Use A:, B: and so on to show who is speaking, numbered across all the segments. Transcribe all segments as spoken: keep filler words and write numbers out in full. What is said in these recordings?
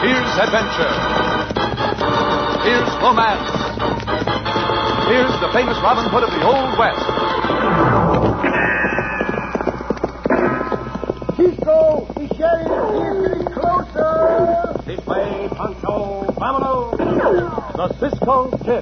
A: Here's adventure. Here's romance. Here's the famous Robin Hood of the Old West.
B: Cisco, the sheriff, he's getting closer.
A: This way, Pancho. Vámonos. The Cisco Kid.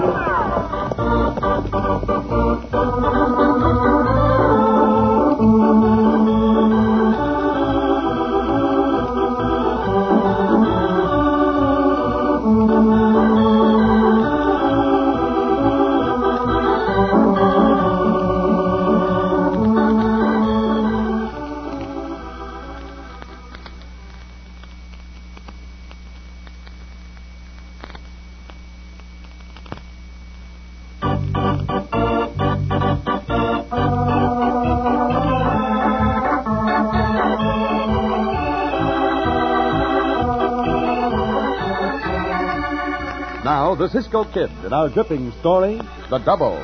A: Now, the Cisco Kid in our gripping story, The Double.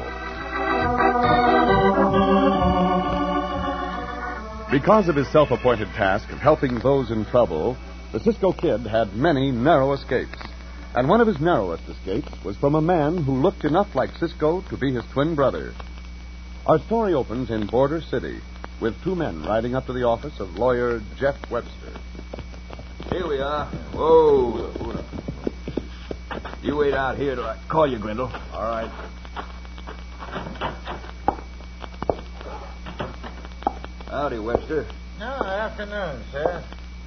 A: Because of his self-appointed task of helping those in trouble, the Cisco Kid had many narrow escapes. And one of his narrowest escapes was from a man who looked enough like Cisco to be his twin brother. Our story opens in Border City with two men riding up to the office of lawyer Jeff Webster.
C: Here we are. Whoa. You wait out here till I call you, Grindle.
A: All right.
C: Howdy, Webster.
B: No, afternoon, sir.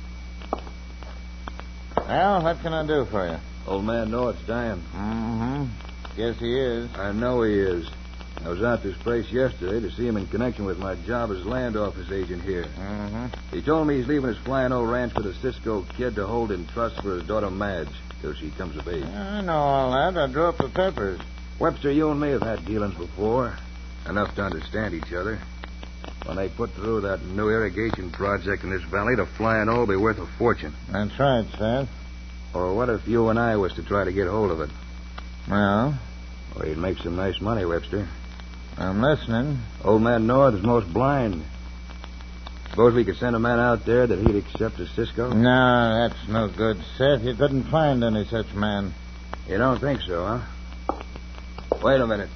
B: Well, what can I do for you?
C: Old man North's dying.
B: Mm-hmm. Guess he is.
C: I know he is. I was out this place yesterday to see him in connection with my job as land office agent here.
B: Mm-hmm.
C: He told me he's leaving his Flying O Ranch for the Cisco Kid to hold in trust for his daughter Madge till she comes of age.
B: I know all that. I drew up the papers.
C: Webster, you and me have had dealings before. Enough to understand each other. When they put through that new irrigation project in this valley, the Flying O will be worth a fortune.
B: That's right, sir.
C: Or what if you and I was to try to get hold of it?
B: Well?
C: Well, you'd make some nice money, Webster.
B: I'm listening.
C: Old man North is most blind. Suppose we could send a man out there that he'd accept as Cisco?
B: No, that's no good, Seth. You couldn't find any such man.
C: You don't think so, huh? Wait a minute.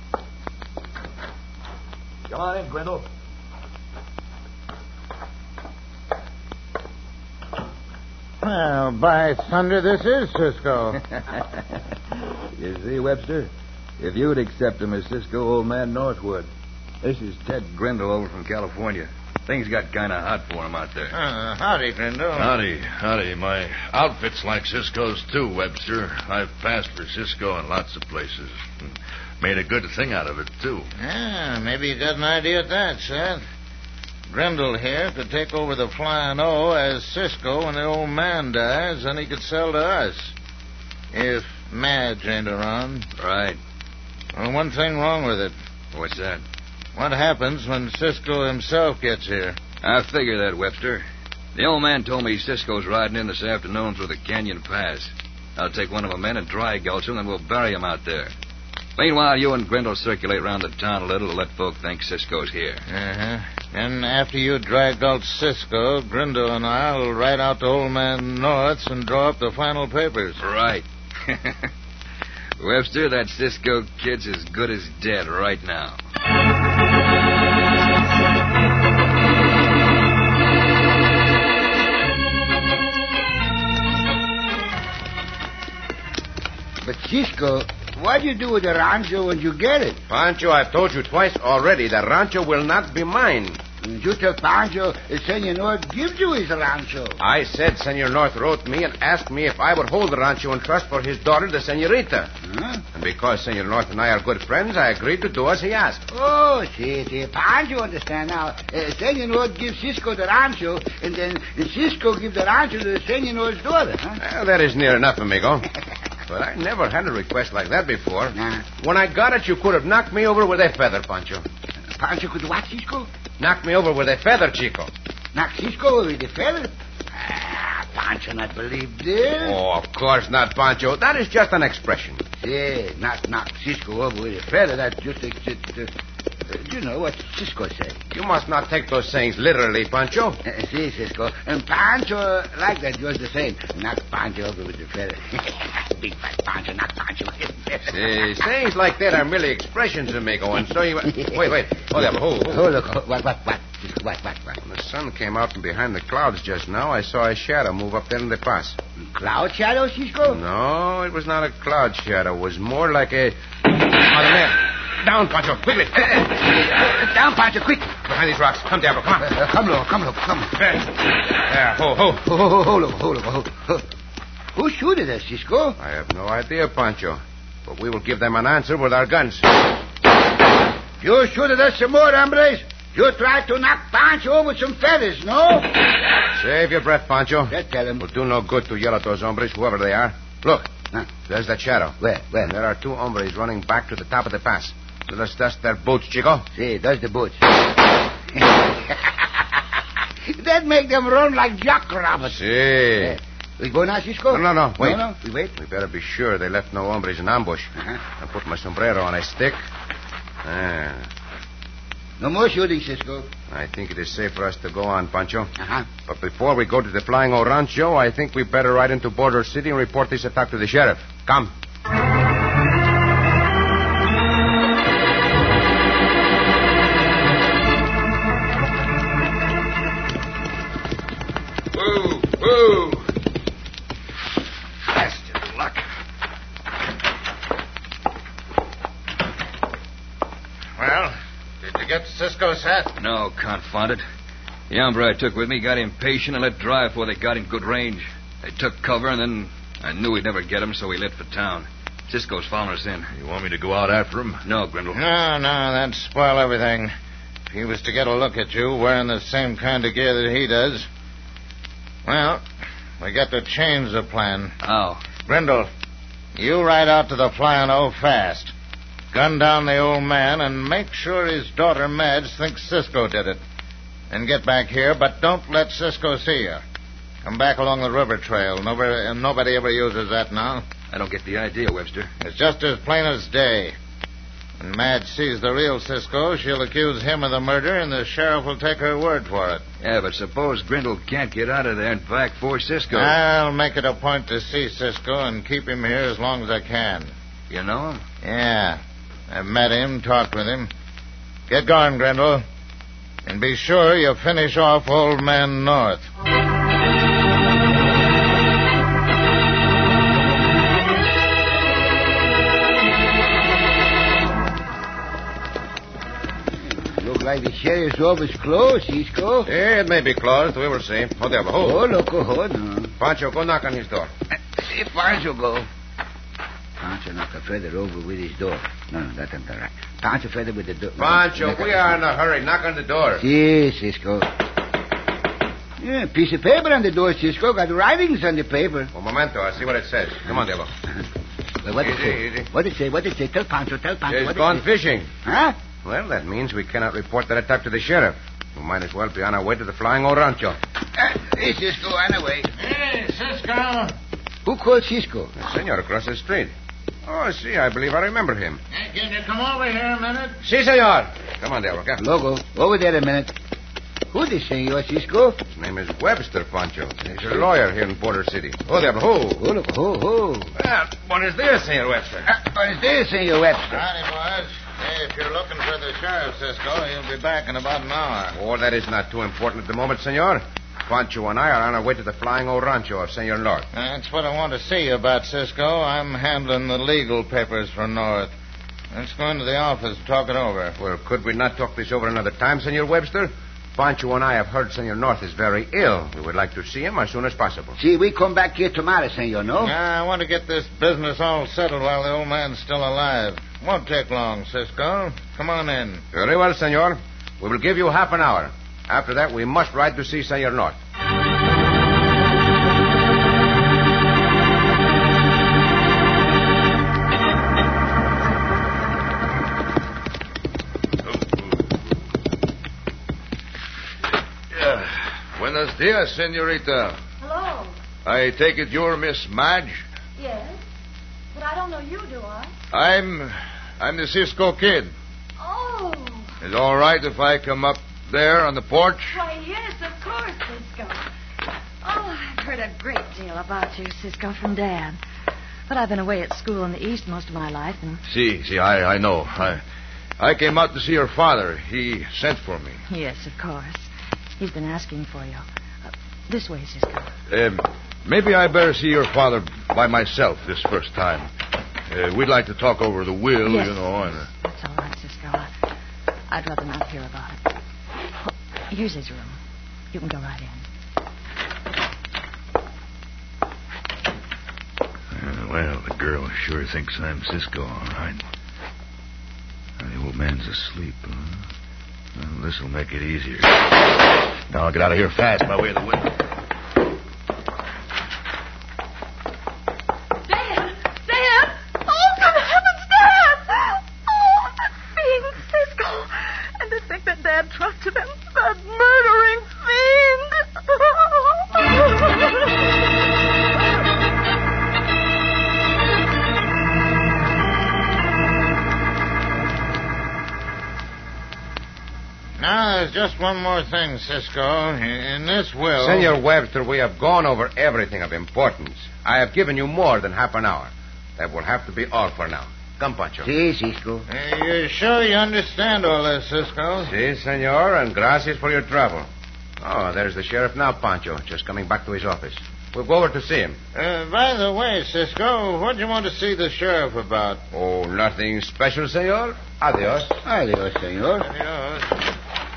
C: Come on in, Grindle.
B: Well, by thunder, this is Cisco.
C: You see, Webster? If you'd accept him as Cisco, old man North would. This is Ted Grindle over from California. Things got kind of hot for him out there.
B: Uh, howdy, Grindle.
D: Howdy, howdy. My outfit's like Cisco's, too, Webster. I've passed for Cisco in lots of places. Made a good thing out of it, too.
B: Yeah, maybe you got an idea at that, Seth. Grindle here could take over the Flying O as Cisco when the old man dies, and he could sell to us. If Madge ain't around.
C: Right.
B: Well, one thing wrong with it.
C: What's that?
B: What happens when Cisco himself gets here?
C: I figure that, Webster. The old man told me Cisco's riding in this afternoon through the Canyon Pass. I'll take one of my men and dry gulch him, and we'll bury him out there. Meanwhile, you and Grindle circulate around the town a little to let folk think Cisco's here.
B: Uh-huh. And after you dry gulch Cisco, Grindle and I'll ride out to old man North's and draw up the final papers.
C: Right. Webster, that Cisco Kid's as good as dead right now.
E: But Cisco, what do you do with the rancho when you get it?
F: Pancho, I've told you twice already, the rancho will not be mine.
E: You tell Pancho that Senor North gives you his rancho.
F: I said Senor North wrote me and asked me if I would hold the rancho in trust for his daughter, the senorita.
E: Huh?
F: And because Senor North and I are good friends, I agreed to do as he asked.
E: Oh, see, see, Pancho understand now. Uh, Senor North gives Cisco the rancho, and then Cisco gives the rancho to Senor North's daughter, huh?
F: Well, that is near enough, amigo. But I never had a request like that before.
E: Nah.
F: When I got it, you could have knocked me over with a feather, Pancho.
E: Pancho could what, Cisco?
F: Knocked me over with a feather, Chico.
E: Knock Cisco with the feather? Ah, Pancho not believe this.
F: Oh, of course not, Pancho. That is just an expression.
E: Yeah, not knock Cisco over with a feather. That's just a... just, uh, Uh, you know what Cisco said.
F: You must not take those sayings literally, Pancho.
E: Uh, see, Cisco. And Pancho like that just the same. Knock Pancho over with the feather. Big fat Pancho, knock Pancho with the feather.
F: See, sayings like that are merely expressions, amigo, and so you... Wait, wait. Hold up, hold, hold.
E: Oh, look. What, what, what? Cisco, what, what, what?
F: When the sun came out from behind the clouds just now, I saw a shadow move up there in the pass.
E: Cloud shadow, Cisco?
F: No, it was not a cloud shadow. It was more like a... Mother man. Down, Pancho, quickly.
E: Uh, uh, down, Pancho, quick.
F: Behind these rocks. Come, Diablo, come on.
E: Uh, come, look, come, look, come.
F: There. There, ho, ho.
E: Ho, ho, ho, ho, look, ho, look, ho, ho. Who shooted us, Cisco?
F: I have no idea, Pancho. But we will give them an answer with our guns.
E: You shooted us some more, hombres. You tried to knock Pancho over with some feathers, no?
F: Save your breath, Pancho.
E: That tell him.
F: Will do no good to yell at those hombres, whoever they are. Look.
E: Huh?
F: There's that shadow.
E: Where, where?
F: And there are two hombres running back to the top of the pass. Let us dust their boots, Chico.
E: See, that's the boots. That make them run like jackrabbits.
F: See.
E: Uh, we go now, Cisco?
F: No, no, no. Wait.
E: No, no. We wait.
F: We better be sure they left no hombres in ambush.
E: Uh-huh.
F: I'll put my sombrero on a stick. Ah.
E: No more shooting, Cisco.
F: I think it is safe for us to go on, Pancho.
E: Uh-huh.
F: But before we go to the Flying O Rancho, I think we better ride into Border City and report this attack to the sheriff. Come. Woo! Woo! Bastard luck.
B: Well, did you get Cisco's hat?
C: No, confound it. The hombre I took with me got impatient and let drive before they got in good range. They took cover, and then I knew we'd never get him, so we lit for town. Cisco's following us in.
D: You want me to go out after him?
C: No, Grindle.
B: No, no, that'd spoil everything. If he was to get a look at you wearing the same kind of gear that he does. Well, we got to change the plan.
C: How?
B: Grindle, you ride out to the Flying O fast. Gun down the old man and make sure his daughter Madge thinks Cisco did it. And get back here, but don't let Cisco see you. Come back along the river trail. Nobody, nobody ever uses that now.
C: I don't get the idea, Webster.
B: It's just as plain as day. When Madge sees the real Cisco, she'll accuse him of the murder, and the sheriff will take her word for it.
C: Yeah, but suppose Grindle can't get out of there and back for Cisco.
B: I'll make it a point to see Cisco and keep him here as long as I can.
C: You know him?
B: Yeah. I've met him, talked with him. Get going, Grindle. And be sure you finish off Old Man North.
E: Look like the sheriff's office closed, Cisco.
F: Yeah, it may be closed. We will see. Hold there, hold.
E: Oh, look, oh, hold on.
F: Pancho, go knock on his door.
E: See, Pancho go. Pancho knock a feather over with his door. No, no, that's not right. Pancho feather with the door.
F: Pancho,
E: no,
F: we are in a hurry. Knock on the door.
E: Si, Cisco. Yeah, piece of paper on the door, Cisco. Got writings on the paper.
F: Un momento. I'll see what it says. Come on, Diablo.
E: Well, what
F: Easy,
E: it say?
F: easy.
E: What it say? What it say? Tell Pancho, tell Pancho.
F: He's
E: what
F: gone
E: it say?
F: fishing.
E: Huh?
F: Well, that means we cannot report that attack to the sheriff. We might as well be on our way to the Flying O Rancho.
E: Uh, hey, Cisco, on the way.
B: Hey, Cisco.
E: Who called Cisco?
F: The senor across the street. Oh, see, I believe I remember him.
B: Hey, can you come over here a minute?
F: Si, senor. Come on, Diablo. Come.
E: Logo, over there a minute. Who this senor, Cisco?
F: His name is Webster, Pancho. He's a lawyer here in Border City. Oh, Diablo. Ho.
E: Oh, look, ho, ho.
F: Well, what is this, Senor Webster?
E: Uh, what is this, senor Webster?
B: Howdy, boys. Hey, if you're looking for the sheriff, Cisco, he'll be back in about an hour.
F: Oh, that is not too important at the moment, senor. Pancho and I are on our way to the Flying O Rancho of Senor North.
B: That's what I want to see you about, Cisco. I'm handling the legal papers for North. Let's go into the office and talk it over.
F: Well, could we not talk this over another time, Senor Webster? Pancho and I have heard Senor North is very ill. We would like to see him as soon as possible.
E: See, we come back here tomorrow, senor, no?
B: Yeah, I want to get this business all settled while the old man's still alive. Won't take long, Cisco. Come on in.
F: Very well, senor. We will give you half an hour. After that, we must ride to see Senor North.
D: Buenos dias, senorita.
G: Hello.
D: I take it you're Miss Madge?
G: Yes. But I don't know you, do I?
D: I'm... I'm the Cisco Kid.
G: Oh.
D: Is it all right if I come up there on the porch?
G: Why, yes, of course, Cisco. Oh, I've heard a great deal about you, Cisco, from Dad. But I've been away at school in the East most of my life, and...
D: See, see, I, I know. I, I came out to see your father. He sent for me.
G: Yes, of course. He's been asking for you. Uh, this way, Cisco.
D: Um, maybe I better see your father by myself this first time. Uh, we'd like to talk over the will,
G: yes.
D: you know, and... Uh...
G: That's all right, Cisco. I, I'd rather not hear about it. Oh, here's his room. You can go right in.
D: Uh, well, the girl sure thinks I'm Cisco, all right. The old man's asleep, huh? Well, this'll make it easier. Now I'll get out of here fast by way of the window.
G: Dad! Dad! Oh, good heavens, Dad! Oh, that fiend, Cisco. And to think that Dad trusted him, that murdering fiend.
B: Now, there's just one more thing, Cisco. In this will...
F: Senor Webster, we have gone over everything of importance. I have given you more than half an hour. That will have to be all for now. Come, Pancho.
E: Si, Cisco.
B: Uh, you sure you understand all this, Cisco?
F: Si, senor, and gracias for your trouble. Oh, there's the sheriff now, Pancho, just coming back to his office. We'll go over to see him.
B: Uh, by the way, Cisco, what do you want to see the sheriff about?
F: Oh, nothing special, senor. Adios.
E: Adios, senor.
B: Adios.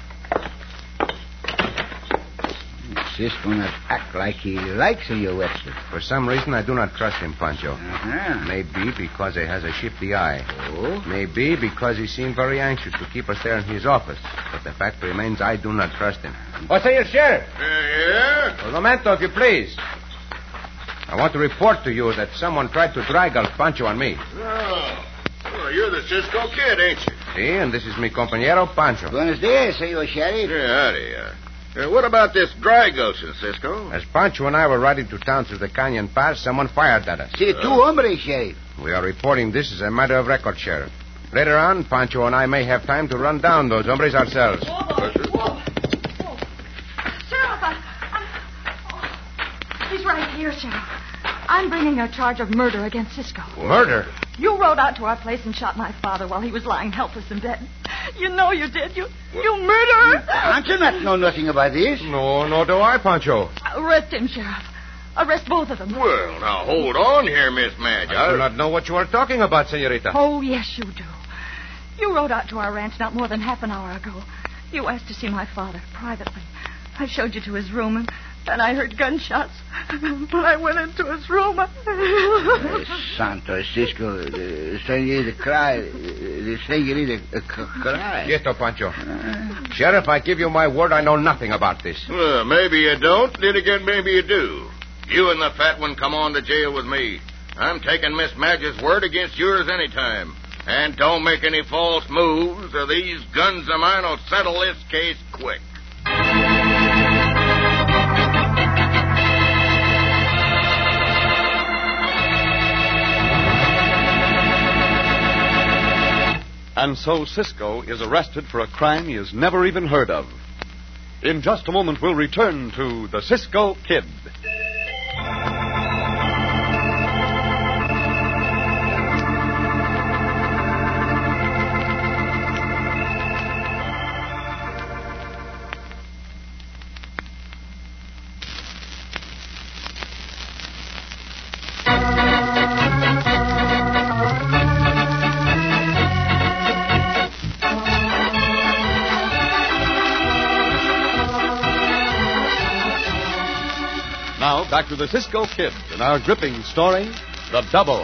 E: Cisco not act like he likes Senor Webster.
F: For some reason, I do not trust him, Pancho.
E: Uh-huh.
F: Maybe because he has a shifty eye.
E: Oh?
F: Maybe because he seemed very anxious to keep us there in his office. But the fact remains, I do not trust him. Oh, Senor Sheriff.
B: Uh, yeah?
F: Un momento, if you please. I want to report to you that someone tried to drag out Pancho and me.
D: Oh. Well, you're the Cisco Kid, ain't you?
F: See, and this is mi compañero Pancho.
E: Buenos dias, Senor Sheriff.
D: Yeah, howdy. Uh, uh, what about this dry gulching, Cisco?
F: As Pancho and I were riding to town through the Canyon Pass, someone fired at us.
E: Si, two hombres, Sheriff.
F: We are reporting this as a matter of record, Sheriff. Later on, Pancho and I may have time to run down those hombres ourselves.
G: Whoa, whoa. Whoa. Sheriff, I, I'm... Oh, he's right here, Sheriff. I'm bringing a charge of murder against Cisco.
F: Murder?
G: You rode out to our place and shot my father while he was lying helpless in bed. You know you did. You you murderer.
E: Pancho not know nothing about this.
F: No, no do I, Pancho.
G: Arrest him, Sheriff. Arrest both of them.
D: Well, now, hold on here, Miss Madge.
F: I do not know what you are talking about, senorita.
G: Oh, yes, you do. You rode out to our ranch not more than half an hour ago. You asked to see my father privately. I showed you to his room, and then I heard gunshots. When I went into his room, I...
E: uh, Santo Cisco, the senorita cry. The senorita uh, cry.
F: Quieto, Pancho. Uh, Sheriff, I give you my word I know nothing about this.
D: Well, maybe you don't. Then again, maybe you do. You and the fat one come on to jail with me. I'm taking Miss Madge's word against yours any time. And don't make any false moves, or these guns of mine will settle this case quick.
A: And so Cisco is arrested for a crime he has never even heard of. In just a moment, we'll return to the Cisco Kid. Now, back to the Cisco Kid and our gripping story, The Double.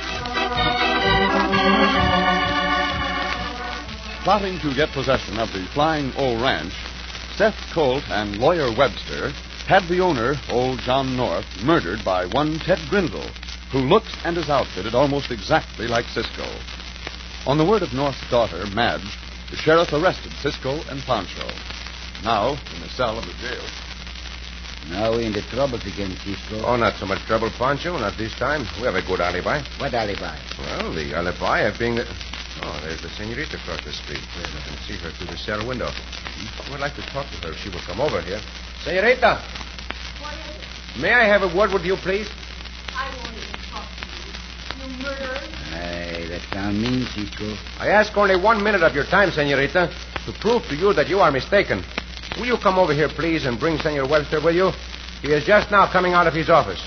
A: Plotting to get possession of the Flying O Ranch, Seth Colt and Lawyer Webster had the owner, old John North, murdered by one Ted Grindle, who looks and is outfitted almost exactly like Cisco. On the word of North's daughter, Madge, the sheriff arrested Cisco and Pancho. Now, in the cell of the jail.
E: Now we're in the troubles again, Cisco.
F: Oh, not so much trouble, Pancho. Not this time. We have a good alibi.
E: What alibi?
F: Well, the alibi of being the... Oh, there's the senorita across the street. I can see her through the cell window. I would like to talk to her if she will come over here. Senorita!
G: What is it?
F: May I have a word with you, please?
G: I won't even talk to you. You murderer.
E: Hey, that sound mean, Cisco.
F: I ask only one minute of your time, senorita, to prove to you that you are mistaken. Will you come over here, please, and bring Senor Webster with you? He is just now coming out of his office.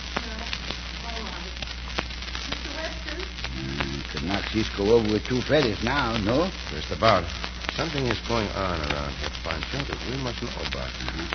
E: Could knock Cisco over with two feathers now, no?
F: Just about. Something is going on around here, Pancho, that we must know about.
E: Uh-huh.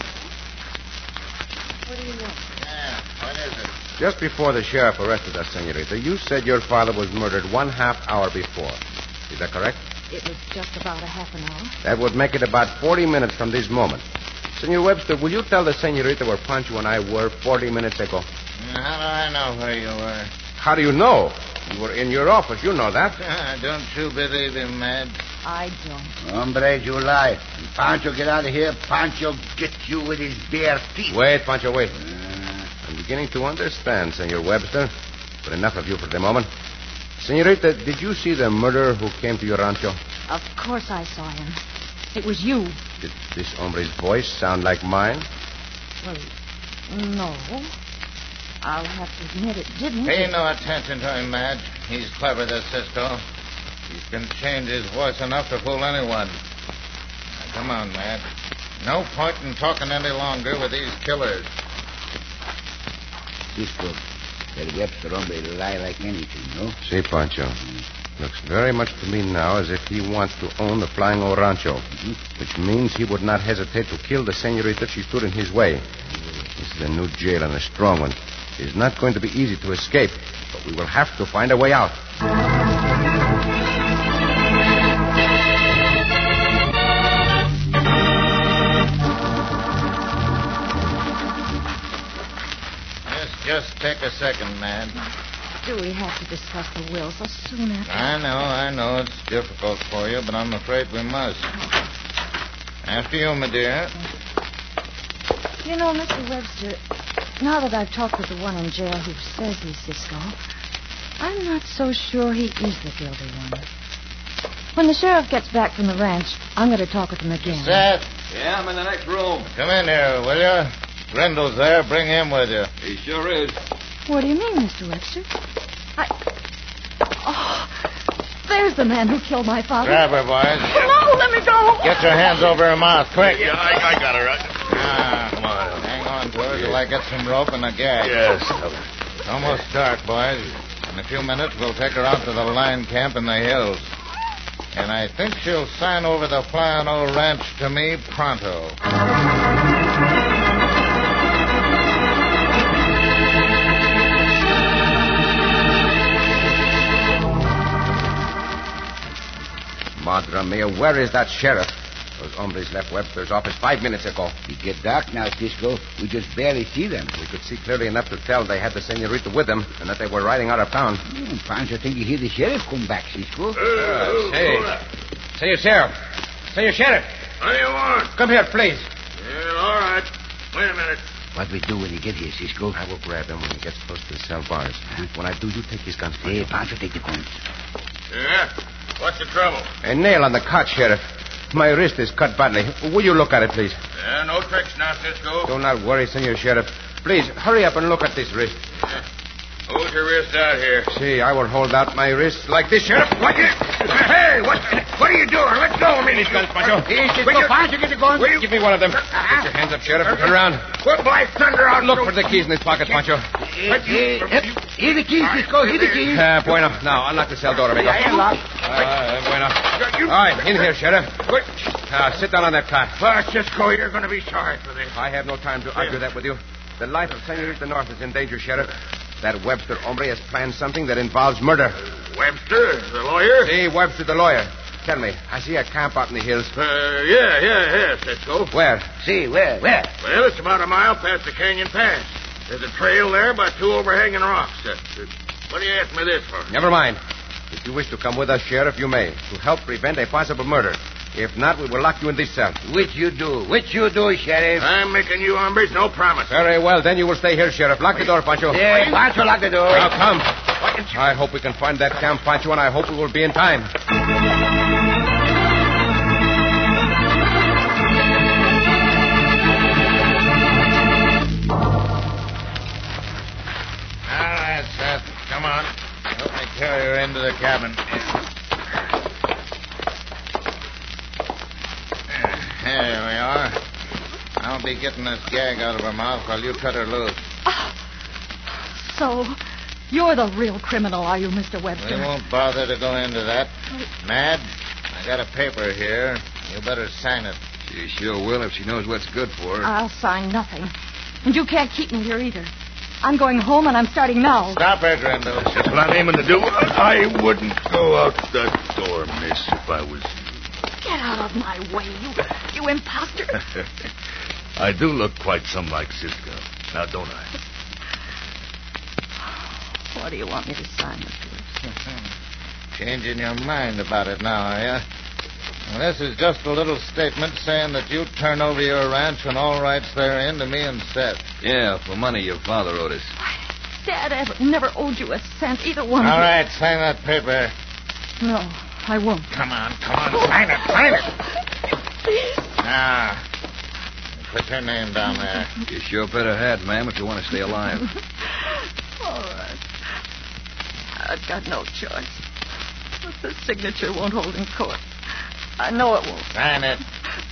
G: What do you want?
B: Yeah, what is it?
F: Just before the sheriff arrested us, senorita, you said your father was murdered one half hour before. Is that correct?
G: It was just about a half an hour.
F: That would make it about forty minutes from this moment. Senor Webster, will you tell the senorita where Pancho and I were forty minutes ago?
B: How do I know where you were?
F: How do you know? You were in your office. You know that.
B: Ah, don't you believe him, Madge?
G: I don't.
E: Hombre, you lie. When Pancho get out of here, Pancho gets you with his bare teeth.
F: Wait, Pancho, wait.
E: Uh,
F: I'm beginning to understand, Senor Webster. But enough of you for the moment. Senorita, did you see the murderer who came to your rancho?
G: Of course I saw him. It was you.
F: Did this hombre's voice sound like mine?
G: Well, no. I'll have to admit it didn't.
B: Pay no attention to him, Madge. He's clever, this Cisco. He can change his voice enough to fool anyone. Now, come on, Madge. No point in talking any longer with these killers.
E: Cisco, that Webster hombre lie like anything, no?
F: See, Pancho. Looks very much to me now as if he wants to own the Flying O Rancho, mm-hmm. which means he would not hesitate to kill the senorita if she stood in his way. This is a new jail and a strong one. It's not going to be easy to escape, but we will have to find a way out.
B: Just, just take a second, Madge.
G: Do we have to discuss the will so soon after?
B: I know, I know it's difficult for you, but I'm afraid we must. After you, my dear.
G: You know, Mister Webster, now that I've talked with the one in jail who says he's Cisco, I'm not so sure he is the guilty one. When the sheriff gets back from the ranch, I'm going to talk with him again.
B: Seth,
C: Yeah, I'm in the next room.
B: come in here, will you? Grendel's there. Bring him with you.
C: He sure is.
G: What do you mean, Mister Webster? I... Oh, there's the man who killed my father.
B: Grab her, boys.
G: No, let me go.
B: Get your hands over her mouth, quick.
D: Yeah, I, I got her. Right.
B: Ah,
D: Come on.
B: hang on to her till I get some rope and a gag.
D: Yes.
B: It's almost dark, boys. In a few minutes, we'll take her out to the line camp in the hills. And I think she'll sign over the Flying O Ranch to me pronto.
F: Madre mia, where is that sheriff? Those hombres left Webster's office five minutes ago.
E: It get dark now, Cisco. We just barely see them.
F: We could see clearly enough to tell they had the senorita with them and that they were riding out of town.
E: Hmm, Pancho think you hear the sheriff come back, Cisco.
F: Uh, say, Senor Sheriff. Senor Sheriff.
D: What do you want?
F: Come here, please.
D: Yeah, all right. Wait a minute.
E: What we do when you get here, Cisco?
F: I will grab him when he gets close to the cell bars.
E: Huh?
F: When I do, you take his guns.
E: Hey,
F: Pancho.
E: Pancho, take the guns.
D: Yeah? What's the trouble?
F: A nail on the cot, Sheriff. My wrist is cut badly. Will you look at it, please?
D: Yeah, no tricks now, Cisco.
F: Do not worry, Senor Sheriff. Please, hurry up and look at this wrist.
D: Yeah. Hold your wrist out here.
F: See, I will hold out my wrist like this, Sheriff.
D: What you... Hey, what, what are you doing? Let go of me.
F: These guns, Pancho.
E: Hey, Cisco,
D: Will you-
E: Pancho, get the guns.
D: Will you...
F: Give me one of them. Put your hands up, Sheriff. Turn around.
D: What black thunder out...
F: Look for the keys in his pocket, Pancho.
E: Hey, hey, hey, here the keys, Cisco. Here the keys.
F: Uh, bueno. Now, unlock the cell door, amigo.
E: Yeah, lock.
F: Uh, bueno.
D: You-
F: All right, in here, Sheriff.
D: What?
F: Now, sit down on that cot.
D: Well, Cisco, you're going to be sorry for this.
F: I have no time to argue that with you. The life of Senorita North is in danger, Sheriff. That Webster hombre has planned something that involves murder.
D: Webster, the lawyer?
F: See, Webster, the lawyer. Tell me, I see a camp out in the hills.
D: Uh, yeah, yeah, yeah, Cisco.
F: Where?
E: See, where? Where?
D: Well, it's about a mile past the canyon pass. There's a trail there by two overhanging rocks. Uh, uh, what do you ask me this for?
F: Never mind. If you wish to come with us, Sheriff, you may, to help prevent a possible murder. If not, we will lock you in this cell.
E: Which you do? Which you do, Sheriff?
D: I'm making you hombres no promise.
F: Very well, then you will stay here, Sheriff. Lock the door, Pancho.
E: Yeah, Pancho, lock the door.
F: Now, come. I hope we can find that camp, Pancho, and I hope we will be in time.
B: All right, Seth. Come on. Help me carry her into the cabin. Here we are. I'll be getting this gag out of her mouth while you cut her loose.
G: Oh. So, you're the real criminal, are you, Mister Webster?
B: We won't bother to go into that. Mad, I got a paper here. You better sign it.
C: She sure will if she knows what's good for her.
G: I'll sign nothing. And you can't keep me here either. I'm going home, and I'm starting now.
B: Stop her, Grindle.
H: That's what I'm aiming to do. I wouldn't go out that door, miss, if I was you.
G: Get out of my way, you, you imposter.
H: I do look quite some like Cisco. Now, don't I?
G: What do you want me to sign, Mister Webster?
B: Changing your mind about it now, are you? Well, this is just a little statement saying that you turn over your ranch and all rights therein to me and Seth.
C: Yeah, for money your father owed us.
G: Dad ever, never owed you a cent, either one
B: All
G: of you.
B: right, sign that paper.
G: No, I won't.
B: Come on, come on, sign it, sign it.
G: Please.
B: Now, put your name down there.
C: You sure better have, ma'am, if you want to stay alive.
G: All right. I've got no choice. But the signature won't hold in court. I know it won't.
B: Sign it.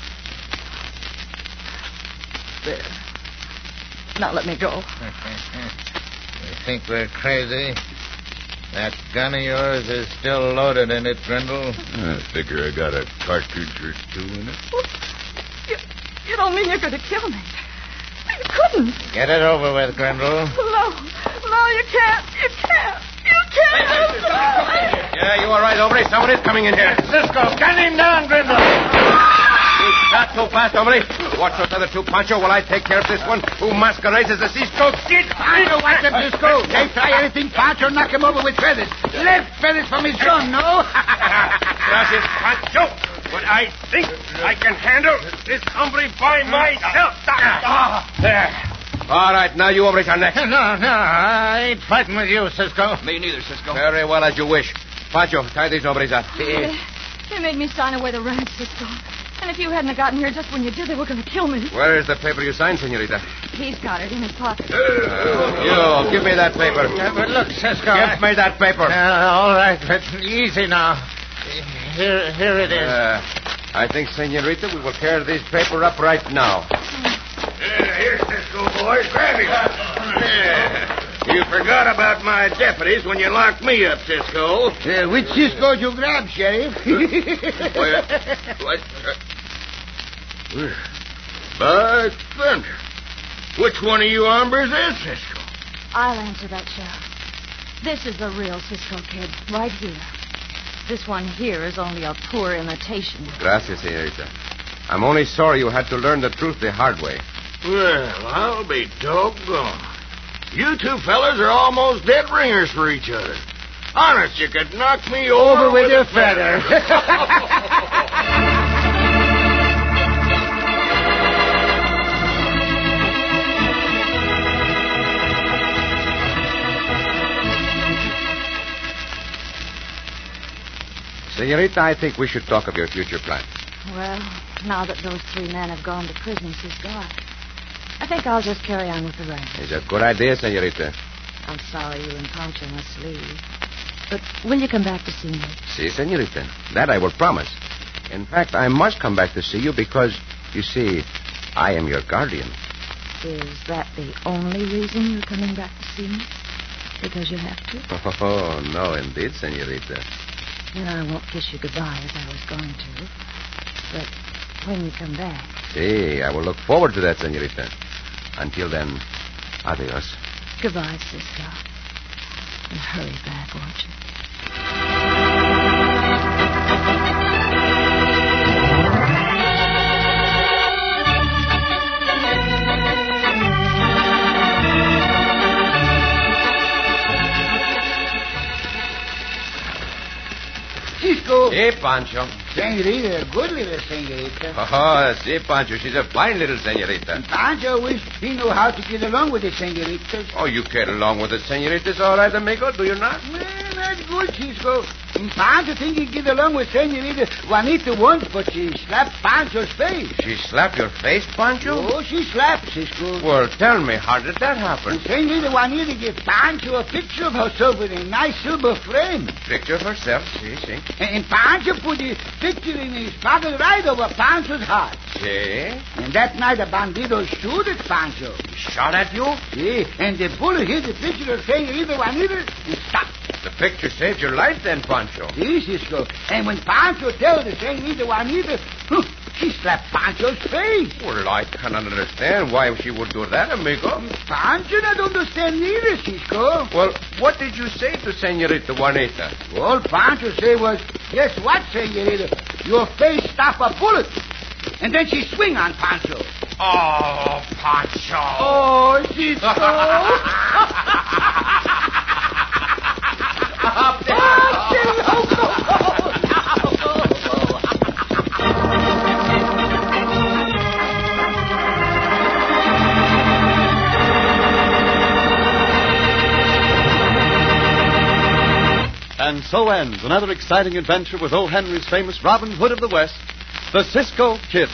G: There. Now let me go.
B: You think we're crazy? That gun of yours is still loaded in it, Grindle.
H: I figure I got a cartridge or two in it.
G: You, you don't mean you're going to kill me? You couldn't.
B: Get it over with, Grindle.
G: No. No, you can't. You can't. You can't.
F: Yeah, you are right, hombre. Someone is coming in here.
B: Cisco, gun him down, Grindle.
F: Not too fast, hombre. Watch those other two, Pancho, while I take care of this one who masquerades as the Cisco Kid.
E: Pancho, watch him, Cisco. They try anything, Pancho, knock him over with feathers. Left feathers from his gun, no?
F: Gracias, Pancho. But I think I can handle this hombre by myself. There. All right, now you hombres are next.
B: No, no, I ain't fighting with you, Cisco.
C: Me neither, Cisco.
F: Very well, as you wish. Pancho, tie these hombres up.
G: They, they made me sign away the ranch, Cisco. And if you hadn't gotten here just when you did, they were going to kill me.
F: Where is the paper you signed, senorita?
G: He's got it in his pocket.
F: Uh, you, give me that paper.
B: Uh, but look, Cisco.
F: Give me that paper.
B: Uh, all right, but easy now. Here, here it is.
F: Uh, I think, senorita, we will tear this paper up right now.
H: Yeah, here's Cisco, boys. Grab him. Yeah. You forgot about my deputies when you locked me up, Cisco.
E: Uh, which Cisco you grab, Sheriff?
H: What? What? Uh, by thunder. Which one of you hombres is Cisco?
G: I'll answer that, Sheriff. This is the real Cisco Kid, right here. This one here is only a poor imitation.
F: Gracias, senorita. I'm only sorry you had to learn the truth the hard way.
H: Well, I'll be doggone. You two fellas are almost dead ringers for each other. Honest, you could knock me over,
E: Over with
H: with
E: a feather.
F: Senorita, I think we should talk of your future plans.
G: Well, now that those three men have gone to prison, Cisco, I, I think I'll just carry on with the ranch.
F: It's a good idea, senorita.
G: I'm sorry you and Pancho must leave. But will you come back to see me?
F: Si, senorita. That I will promise. In fact, I must come back to see you because, you see, I am your guardian.
G: Is that the only reason you're coming back to see me? Because you have to?
F: Oh, no, indeed, senorita.
G: Then I won't kiss you goodbye as I was going to. But when you come back...
F: Si, I will look forward to that, senorita. Until then, adios.
G: Goodbye, Cisco. And hurry back, won't you?
E: Cisco.
F: Hey, Pancho.
E: senorita, a good little senorita.
F: Oh, see, Pancho, she's a fine little senorita.
E: Pancho wished he knew how to get along with the senoritas.
F: Oh, you get along with the senoritas all right, amigo, do you not?
E: Well, not good, Cisco. Pancho think he get along with Senorita Juanita once, but she slapped Pancho's face.
F: She slapped your face, Pancho?
E: Oh, she slapped, Cisco.
F: Well, tell me, how did that happen?
E: And Senorita Juanita gave Pancho a picture of herself in a nice silver frame.
F: Picture of herself, see, see.
E: And, and Pancho put the picture in his pocket right over Pancho's heart.
F: See?
E: And that night, the bandidos shoot at Pancho.
F: Shot at you?
E: See, and the bullet hit the picture of Senorita Juanita and stopped.
F: The picture saved your life then, Pancho.
E: See, Cisco. And when Pancho tells the Senorita Juanita, huh, she slapped Pancho's face.
F: Well, I cannot understand why she would do that, amigo.
E: Pancho not understand neither, Cisco.
F: Well, what did you say to Senorita Juanita?
E: All Pancho said was, guess what, Senorita? Your face stop a bullet. And then she swing on Pancho.
F: Oh, Pancho.
E: Oh, Cisco.
F: Up there.
A: And so ends another exciting adventure with O. Henry's famous Robin Hood of the West, the Cisco Kid.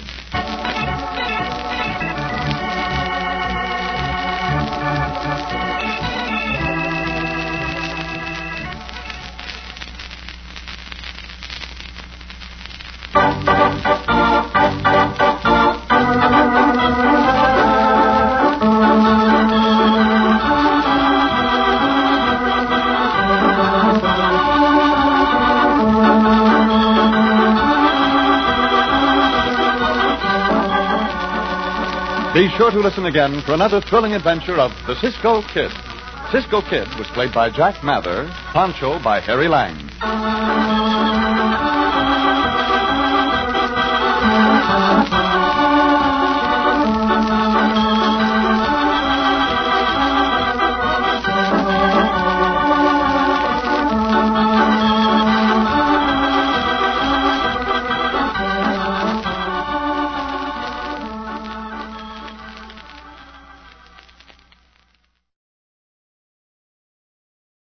A: Be sure to listen again for another thrilling adventure of the Cisco Kid. Cisco Kid was played by Jack Mather, Pancho by Harry Lang.